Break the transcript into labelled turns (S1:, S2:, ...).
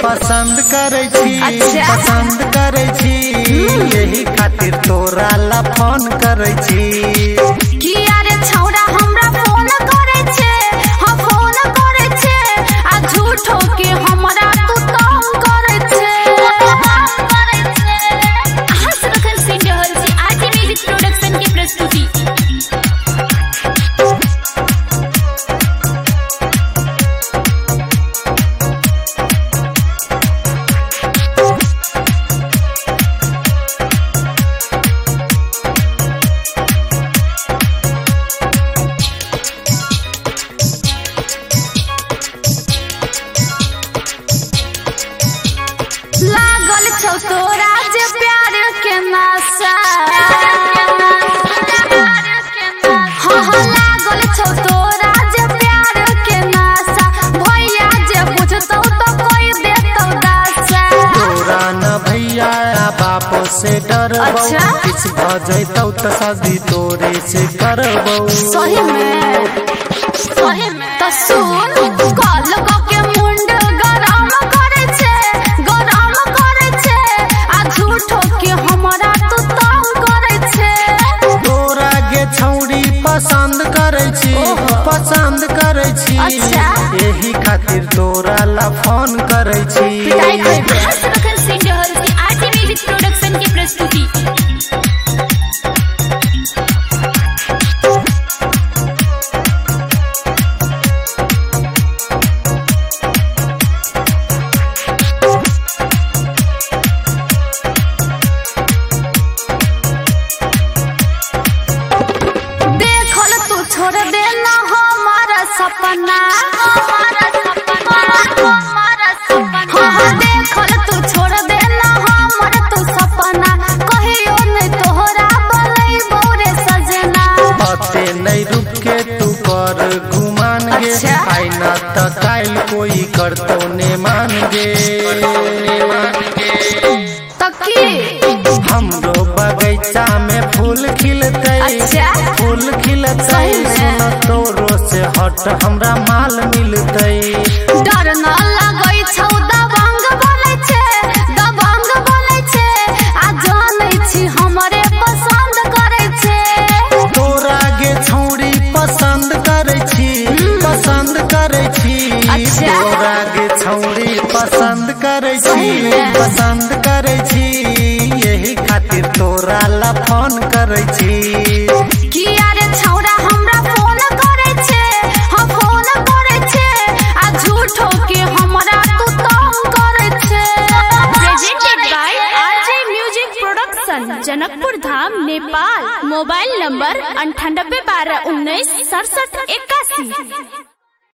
S1: पसंद करे छी पसंद करे छी यही खातिर तोरा ला फोन करे छी
S2: कि यारे छौड़ा हमरा फोन करे छे हां फोन करे छे आ झूठो के हमरा तू तंग करे छे हंस रखन सिंह रहल छी आरजे म्यूजिक प्रोडक्शन की प्रस्तुति लागल छौ तोरा जे प्यार के नशा हाँ लागल छौ तोरा जे प्यार के नशा भैया जे बुझतौ तो कोई देतौ दशा
S1: तोरा न भैया बापो से डरबौ किछ भ जैतौ त शादी तोरे से करबौ
S2: सही में तो सुन कल के मुंड गरम करे छे आ झूठो के हमरा तू तंग करे छे
S1: तोरा गे छौड़ी पसंद करे छी यही खातिर तोरा ला फोन करे छी
S2: हंस रखन सिंह रहल छी आरजे म्यूजिक प्रोडक्शन की प्रस्तुति देखल तू छोड़ देना हमारा सपना देखल तू छोड़ देना हमारा तू सपना कहियो नहीं तोहरा बनैबौ रे सजना
S1: पते नहीं रुक के तू कर गुमान गे आईना त काल कोई करतो ने मान गे
S2: तकी
S1: हमरो बगीचा में फूल खिलते फूल खिलते सुन तोरो से हट हमरा माल मिलते
S2: डर न लगै छौ दबंग बोलै छे आ जानै छी हमरे पसंद करे छे
S1: तोरा गे छौड़ी पसंद करे छी तोरा गे छौड़ी पसंद करे छी यही खातिर तोरा ला फोन करे छी
S2: कि यारे छौड़ा हमरा फोन करे छे हां फोन करे छे आ झूठो के हमरा तू तंग करे छे presented by RJ music production Janakpur Dham Nepal mobile number 9812196781